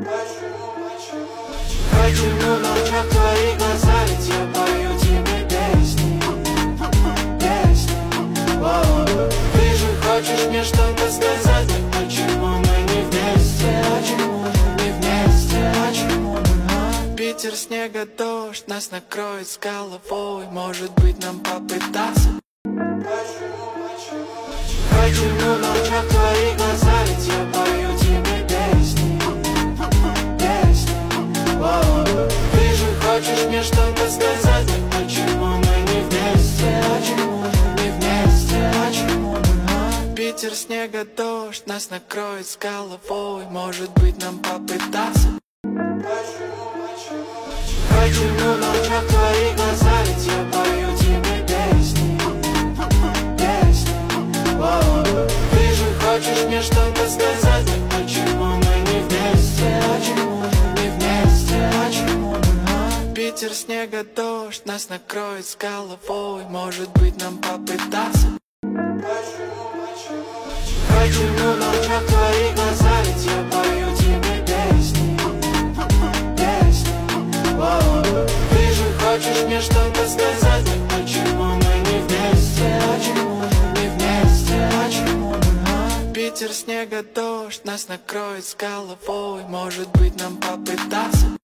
Протяну на очах твои глаза, ведь я пою тебе песни, песни. Воу. Ты же хочешь мне что-то сказать, так почему мы не вместе? Почему мы не вместе? Почему мы? Питер, снега, дождь нас накроет с головой. Может быть, нам попытаться? Протяну на очах твои глаза, ведь я пою тебе песни, песни. Воу. Ты же хочешь мне что-то сказать, так почему мы не вместе? Почему мы не вместе? Почему мы? Питер, снега, дождь нас накроет с головой. Может быть, нам попытаться? Протяну на очах твои глаза, ведь я пою тебе песни, песни. Воу. Ты же хочешь мне что-то сказать, так почему мы не вместе? Почему мы не вместе? Почему мы? Питер, снега, дождь нас накроет с головой. Может быть, нам попытаться? Протяну на очах твои глаза, ведь я пою тебе песни, песни. Воу. Ты же хочешь мне что-то сказать, так почему мы не вместе? Почему мы не вместе? Почему мы? Питер, снега, дождь нас накроет с головой. Может быть, нам попытаться?